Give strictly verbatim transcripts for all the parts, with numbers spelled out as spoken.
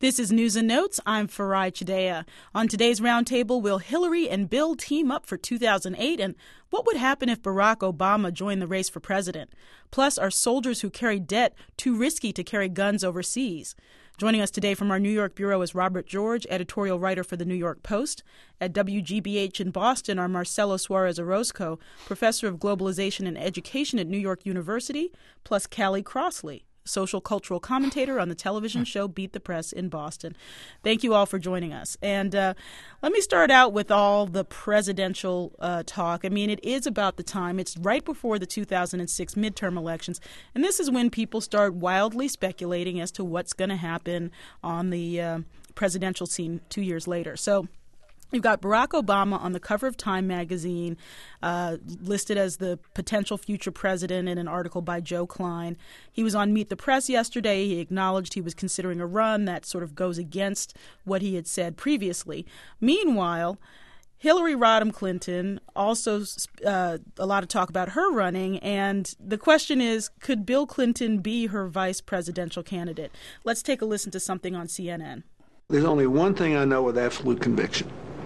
This is News and Notes. I'm Farai Chideya. On today's roundtable, will Hillary and Bill team up for two thousand eight? And what would happen if Barack Obama joined the race for president? Plus, are soldiers who carry debt too risky to carry guns overseas? Joining us today from our New York bureau is Robert George, editorial writer for the New York Post. At W G B H in Boston are Marcelo Suarez Orozco, professor of globalization and education at New York University, plus Callie Crossley, social cultural commentator on the television show Beat the Press in Boston. Thank you all for joining us. And uh, let me start out with all the presidential uh, talk. I mean, it is about the time. It's right before the two thousand six midterm elections. And this is when people start wildly speculating as to what's going to happen on the uh, presidential scene two years later. So you've got Barack Obama on the cover of Time magazine, uh, listed as the potential future president in an article by Joe Klein. He was on Meet the Press yesterday. He acknowledged he was considering a run that sort of goes against what he had said previously. Meanwhile, Hillary Rodham Clinton, also uh, a lot of talk about her running, and the question is, could Bill Clinton be her vice presidential candidate? Let's take a listen to something on C N N. There's only one thing I know with absolute conviction.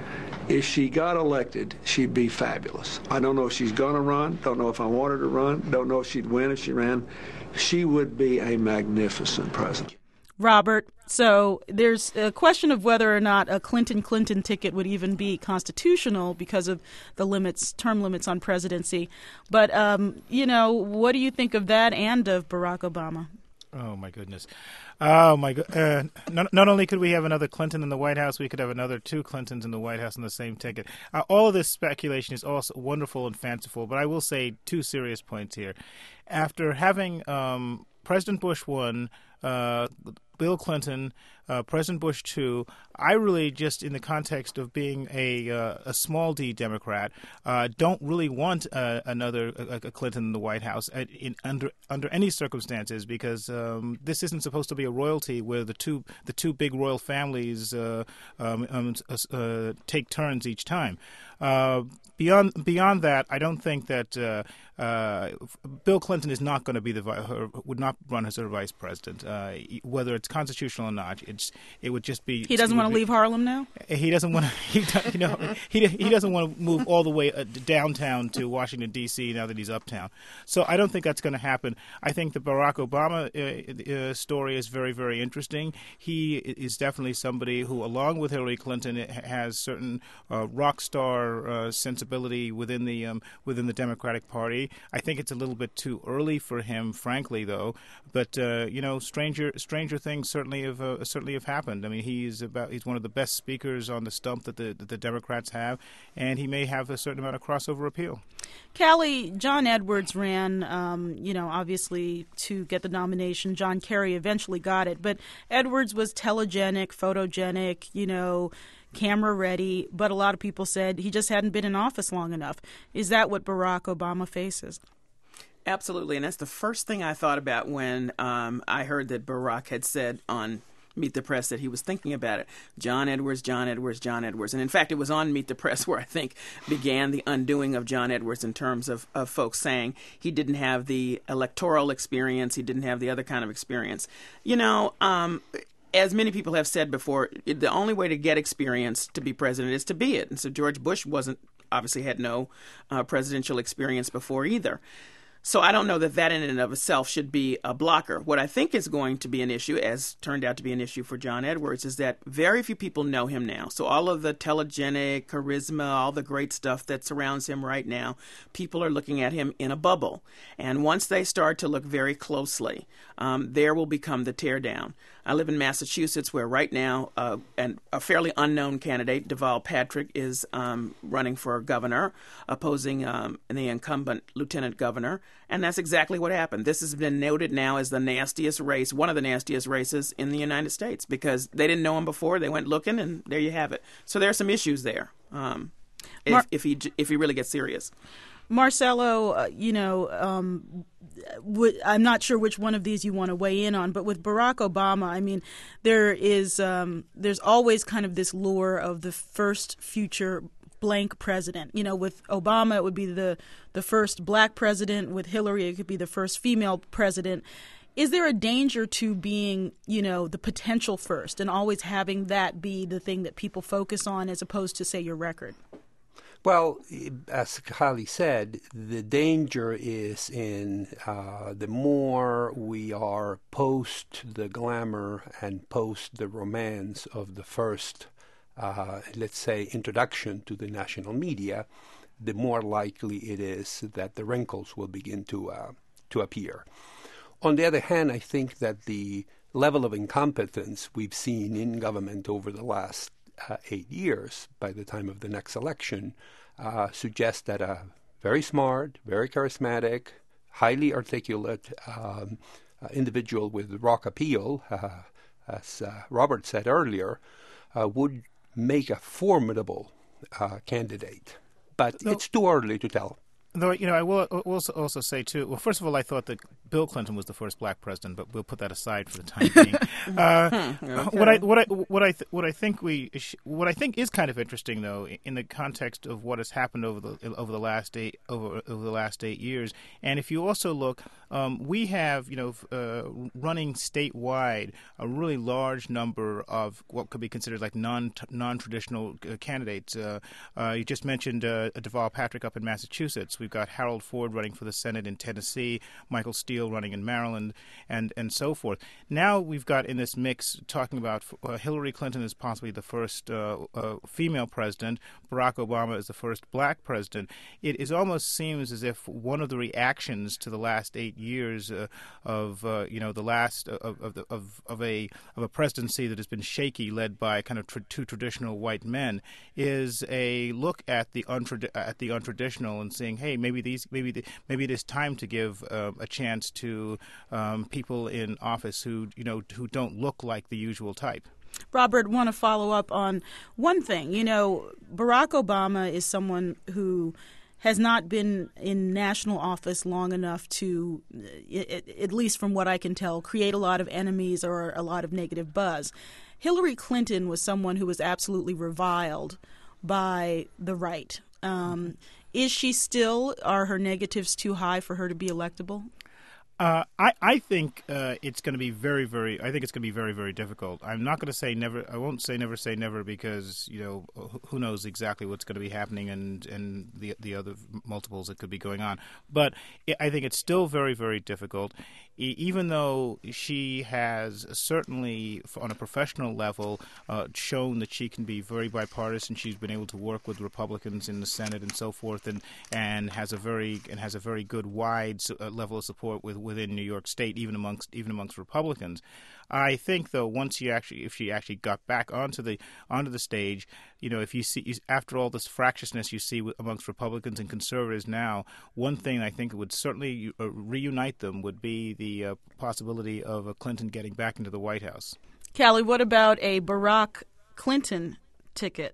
If she got elected, she'd be fabulous. I don't know if she's going to run. Don't know if I want her to run. Don't know if she'd win if she ran. She would be a magnificent president. Robert, so there's a question of whether or not a Clinton-Clinton ticket would even be constitutional because of the limits, term limits on presidency. But, um, you know, what do you think of that and of Barack Obama? Oh, my goodness. Oh, my God. Uh, not, not only could we have another Clinton in the White House, we could have another two Clintons in the White House on the same ticket. Uh, all of this speculation is also wonderful and fanciful, but I will say two serious points here. After having um, President Bush one, uh, Bill Clinton, uh, President Bush two, I really just, in the context of being a uh, a small d Democrat, uh, don't really want uh, another a, a Clinton in the White House at, in, under under any circumstances, because um, this isn't supposed to be a royalty where the two the two big royal families uh, um, um, uh, take turns each time. Uh, beyond beyond that, I don't think that uh, uh, Bill Clinton is not going to be the her, would not run as her vice president, uh, whether it's constitutional or not. It's it would just be. He doesn't want to leave Harlem now. He doesn't want to. He, you know, he he doesn't want to move all the way uh, downtown to Washington D C now that he's uptown. So I don't think that's going to happen. I think the Barack Obama uh, uh, story is very very interesting. He is definitely somebody who, along with Hillary Clinton, has certain uh, rock star Uh, sensibility within the um, within the Democratic Party. I think it's a little bit too early for him, frankly, though. But uh, you know, stranger stranger things certainly have uh, certainly have happened. I mean, he's about he's one of the best speakers on the stump that the that the Democrats have, and he may have a certain amount of crossover appeal. Callie, John Edwards ran, um, you know, obviously to get the nomination. John Kerry eventually got it, but Edwards was telegenic, photogenic, you know, camera ready, but a lot of people said he just hadn't been in office long enough. Is that what Barack Obama faces? Absolutely, and that's the first thing I thought about when um, I heard that Barack had said on Meet the Press that he was thinking about it. John Edwards, John Edwards, John Edwards. And in fact, it was on Meet the Press where I think began the undoing of John Edwards in terms of, of folks saying he didn't have the electoral experience, he didn't have the other kind of experience. You know, um, as many people have said before, the only way to get experience to be president is to be it. And so George Bush wasn't, obviously had no uh, presidential experience before either. So I don't know that that in and of itself should be a blocker. What I think is going to be an issue, as turned out to be an issue for John Edwards, is that very few people know him now. So all of the telegenic, charisma, all the great stuff that surrounds him right now, people are looking at him in a bubble. And once they start to look very closely, um, there will become the teardown. I live in Massachusetts, where right now uh, and a fairly unknown candidate, Deval Patrick, is um, running for governor, opposing um, the incumbent lieutenant governor. And that's exactly what happened. This has been noted now as the nastiest race, one of the nastiest races in the United States, because they didn't know him before. They went looking, and there you have it. So there are some issues there um, if, Mar- if he if he really gets serious. Marcelo, uh, you know, um, w- I'm not sure which one of these you want to weigh in on, but with Barack Obama, I mean, there is um, there's always kind of this lure of the first future blank president. You know, with Obama, it would be the the first black president. With Hillary, it could be the first female president. Is there a danger to being, you know, the potential first and always having that be the thing that people focus on as opposed to, say, your record? Well, as Kali said, the danger is in uh, the more we are post the glamour and post the romance of the first, uh, let's say, introduction to the national media, the more likely it is that the wrinkles will begin to uh, to appear. On the other hand, I think that the level of incompetence we've seen in government over the last uh, eight years, by the time of the next election, uh, suggests that a very smart, very charismatic, highly articulate um, uh, individual with rock appeal, uh, as uh, Robert said earlier, uh, would make a formidable uh, candidate. But no. It's too early to tell. Though, you know, I will also also say, too, well, first of all, I thought that Bill Clinton was the first black president, but we'll put that aside for the time being. uh, okay. What I what I what I th- what I think we what I think is kind of interesting, though, in the context of what has happened over the over the last eight over over the last eight years, and if you also look, um, we have, you know, uh, running statewide a really large number of what could be considered like non non traditional uh, candidates. Uh, uh, you just mentioned uh, Deval Patrick up in Massachusetts. We've got Harold Ford running for the Senate in Tennessee, Michael Steele running in Maryland, and, and so forth. Now we've got in this mix talking about uh, Hillary Clinton is possibly the first uh, uh, female president, Barack Obama is the first black president. It is almost seems as if one of the reactions to the last eight years uh, of uh, you know the last of of, the, of of a of a presidency that has been shaky, led by kind of tr- two traditional white men, is a look at the untrad- at the untraditional and saying, hey, maybe these, maybe the, maybe it is time to give uh, a chance to um, people in office who, you know, who don't look like the usual type. Robert, want to follow up on one thing. You know, Barack Obama is someone who has not been in national office long enough to, at least from what I can tell, create a lot of enemies or a lot of negative buzz. Hillary Clinton was someone who was absolutely reviled by the right. Um, is she still, are her negatives too high for her to be electable? Uh, I, I think uh, it's going to be very, very, I think it's going to be very, very difficult. I'm not going to say never, I won't say never say never because, you know, who knows exactly what's going to be happening and, and the the other multiples that could be going on. But I think it's still very, very difficult, even though she has certainly, on a professional level, uh, shown that she can be very bipartisan. She's been able to work with Republicans in the Senate and so forth, and, and has a very and has a very good wide uh, level of support with. within New York State, even amongst even amongst Republicans. I think, though, once you actually, if she actually got back onto the onto the stage, you know, if you see after all this fractiousness you see amongst Republicans and conservatives now, one thing I think would certainly uh, reunite them would be the uh, possibility of a Clinton getting back into the White House. Callie, what about a Barack Clinton ticket?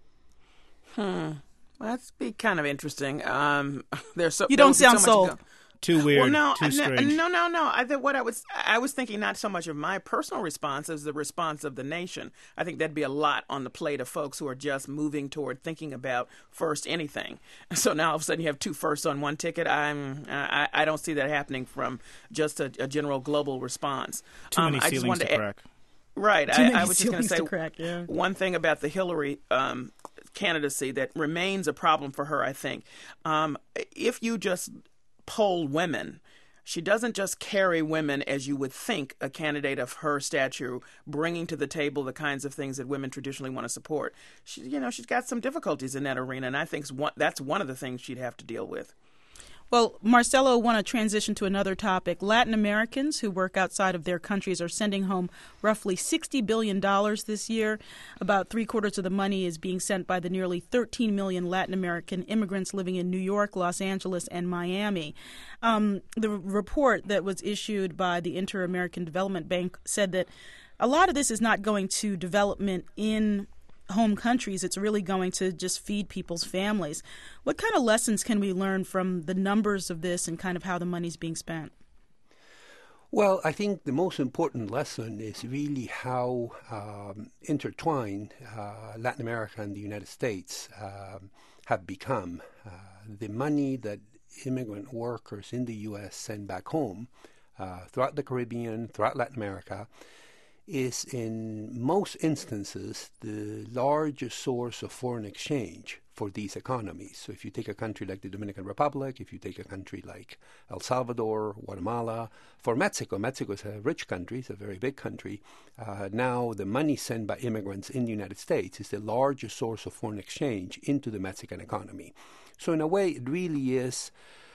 Hmm, well, that's be kind of interesting. Um, there's so you don't sound so sold. Much go- Too weird. Well, no, too strange. No, no, no. I think what I was, I was thinking not so much of my personal response as the response of the nation. I think that'd be a lot on the plate of folks who are just moving toward thinking about first anything. So now all of a sudden you have two firsts on one ticket. I'm, I, I don't see that happening from just a, a general global response. Too many um, ceilings to crack. Right. Too many I, I was just going to say crack, yeah. one thing about the Hillary um, candidacy that remains a problem for her. I think um, if you just poll women. She doesn't just carry women as you would think a candidate of her stature, bringing to the table the kinds of things that women traditionally want to support. She, you know, she's got some difficulties in that arena, and I think that's one of the things she'd have to deal with. Well, Marcelo, want to transition to another topic. Latin Americans who work outside of their countries are sending home roughly sixty billion dollars this year. About three quarters of the money is being sent by the nearly thirteen million Latin American immigrants living in New York, Los Angeles, and Miami. Um, the report that was issued by the Inter-American Development Bank said that a lot of this is not going to development in home countries. It's really going to just feed people's families. What kind of lessons can we learn from the numbers of this and kind of how the money's being spent? Well, I think the most important lesson is really how um, intertwined uh, Latin America and the United States um, have become. Uh, the money that immigrant workers in the U S send back home uh, throughout the Caribbean, throughout Latin America, is in most instances the largest source of foreign exchange for these economies. So if you take a country like the Dominican Republic, if you take a country like El Salvador, Guatemala, for Mexico, Mexico is a rich country, it's a very big country. Uh, now the money sent by immigrants in the United States is the largest source of foreign exchange into the Mexican economy. So in a way, it really is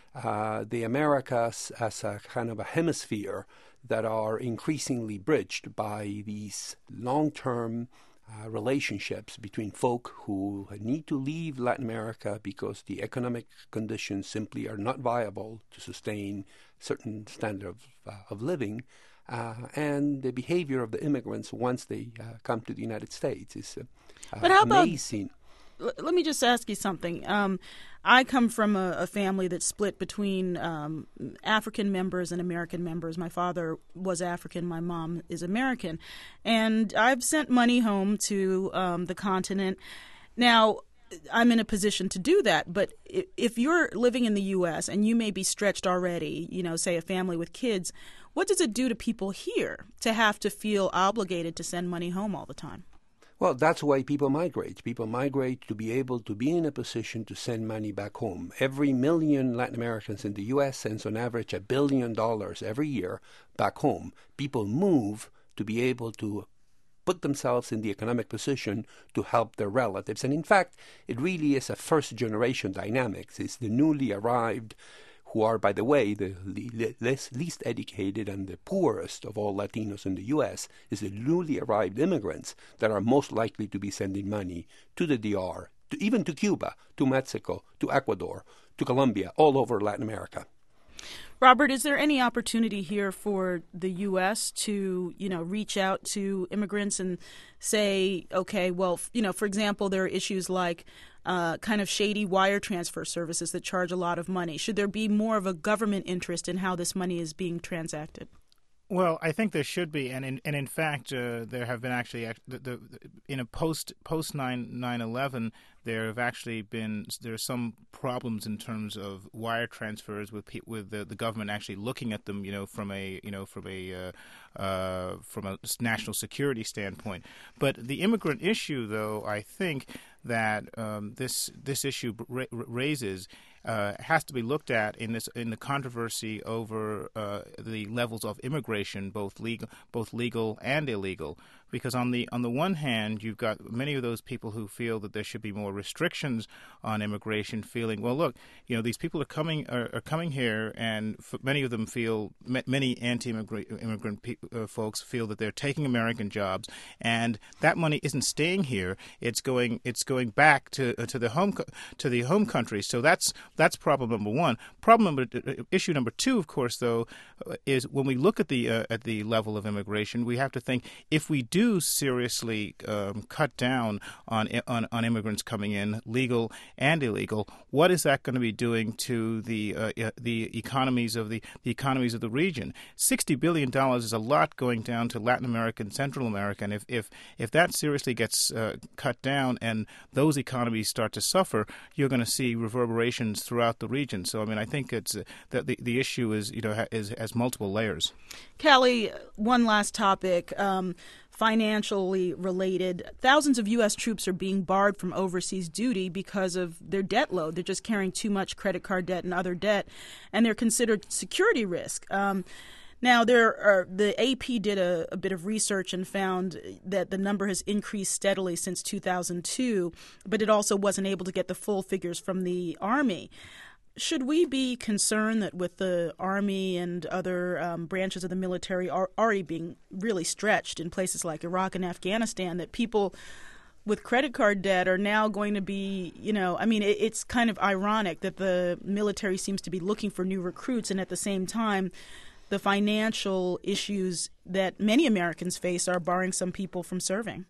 uh, the Americas as a kind of a hemisphere that are increasingly bridged by these long-term uh, relationships between folk who need to leave Latin America because the economic conditions simply are not viable to sustain certain standard of, uh, of living, uh, and the behavior of the immigrants once they uh, come to the United States is uh, but how amazing. About- Let me just ask you something. Um, I come from a, a family that's split between um, African members and American members. My father was African. My mom is American. And I've sent money home to um, the continent. Now, I'm in a position to do that. But if you're living in the U S and you may be stretched already, you know, say a family with kids, what does it do to people here to have to feel obligated to send money home all the time? Well, that's why people migrate. People migrate to be able to be in a position to send money back home. Every million Latin Americans in the U S sends on average a billion dollars every year back home. People move to be able to put themselves in the economic position to help their relatives. And in fact, it really is a first-generation dynamics. It's the newly arrived who are, by the way, the le- less, least educated and the poorest of all Latinos in the U S, is the newly arrived immigrants that are most likely to be sending money to the D R, to, even to Cuba, to Mexico, to Ecuador, to Colombia, all over Latin America. Robert, is there any opportunity here for the U S to, you know, reach out to immigrants and say, okay, well, you know, for example, there are issues like uh, kind of shady wire transfer services that charge a lot of money. Should there be more of a government interest in how this money is being transacted? Well, I think there should be, and in and in fact, uh, there have been actually the, the, in a post post nine nine eleven, there have actually been there are some problems in terms of wire transfers with pe- with the, the government actually looking at them, you know, from a you know from a uh, uh, from a national security standpoint. But the immigrant issue, though, I think that um, this this issue ra- raises. Uh, has to be looked at in this in the controversy over uh, the levels of immigration, both legal, both legal and illegal. Because on the on the one hand, you've got many of those people who feel that there should be more restrictions on immigration, feeling, well, look, you know, these people are coming are, are coming here, and f- many of them feel many anti-immigrant immigrant pe- uh, folks feel that they're taking American jobs, and that money isn't staying here; it's going it's going back to uh, to the home co- to the home country. So that's that's problem number one. Problem number uh, issue number two, of course, though, uh, is when we look at the uh, at the level of immigration, we have to think if we do do seriously um, cut down on, on on immigrants coming in, legal and illegal, what is that going to be doing to the uh, the economies of the, the economies of the region? Sixty billion dollars is a lot going down to Latin America and Central America, and if if, if that seriously gets uh, cut down and those economies start to suffer, you're going to see reverberations throughout the region. So I mean, I think it's uh, that the the issue is you know ha- is has multiple layers. Callie, one last topic. Um, Financially related, thousands of U S troops are being barred from overseas duty because of their debt load. They're just carrying too much credit card debt and other debt, and they're considered security risk. Um, now, there are, the A P did a, a bit of research and found that the number has increased steadily since two thousand two, but it also wasn't able to get the full figures from the Army. Should we be concerned that with the Army and other um, branches of the military are already being really stretched in places like Iraq and Afghanistan, that people with credit card debt are now going to be, you know, I mean, it, it's kind of ironic that the military seems to be looking for new recruits, and at the same time, the financial issues that many Americans face are barring some people from serving.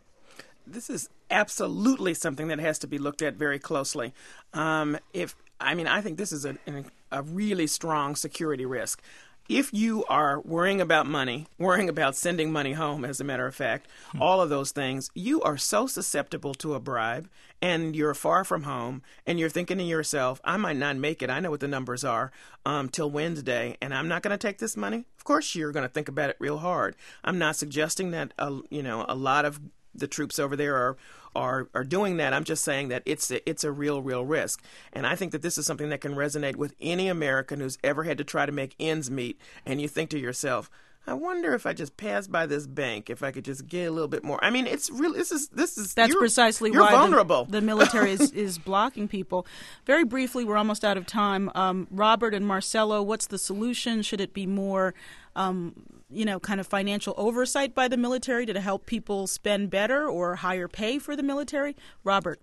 This is absolutely something that has to be looked at very closely. Um, if I mean, I think this is a, a really strong security risk. if you are worrying about money, worrying about sending money home, as a matter of fact, hmm. all of those things, you are so susceptible to a bribe, and you're far from home, and you're thinking to yourself, I might not make it. I know what the numbers are um, till Wednesday, and I'm not going to take this money. Of course, you're going to think about it real hard. I'm not suggesting that uh, you know a lot of the troops over there are. Are, are doing that. I'm just saying that it's a, it's a real, real risk. And I think that this is something that can resonate with any American who's ever had to try to make ends meet. And you think to yourself, I wonder if I just pass by this bank, if I could just get a little bit more. I mean, it's really, this is, this is, that's you're, precisely you're why vulnerable. The, the military is, is blocking people. Very briefly, we're almost out of time. Um, Robert and Marcelo, what's the solution? Should it be more, um, you know, kind of financial oversight by the military to help people spend better, or higher pay for the military? Robert.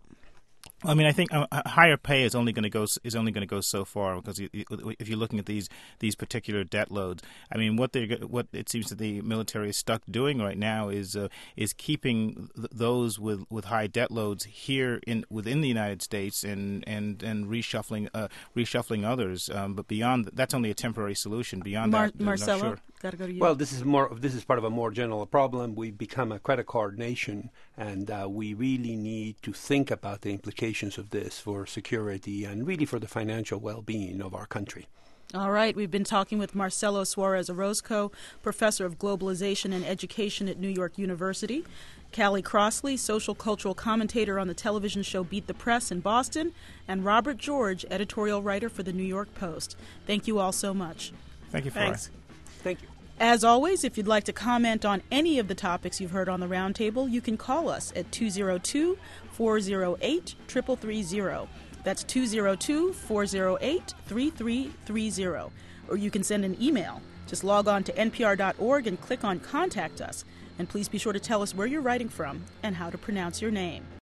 I mean, I think uh, higher pay is only going to go is only going to go so far, because you, you, if you're looking at these these particular debt loads, I mean, what they what it seems that the military is stuck doing right now is uh, is keeping th- those with, with high debt loads here in within the United States, and and and reshuffling uh, reshuffling others. Um, but beyond that's only a temporary solution. Beyond Mar- that, Marcelo, sure. Gotta go to you. Well, this is more. This is part of a more general problem. We've become a credit card nation, and uh, we really need to think about the implications of this for security and really for the financial well-being of our country. All right. We've been talking with Marcelo Suarez Orozco, professor of globalization and education at New York University, Callie Crossley, social cultural commentator on the television show Beat the Press in Boston, and Robert George, editorial writer for the New York Post. Thank you all so much. Thank you, Thanks. Thank you. As always, if you'd like to comment on any of the topics you've heard on the Roundtable, you can call us at two oh two, four oh eight, three three three zero. That's two oh two, four oh eight, three three three zero. Or you can send an email. Just log on to N P R dot org and click on Contact Us. And please be sure to tell us where you're writing from and how to pronounce your name.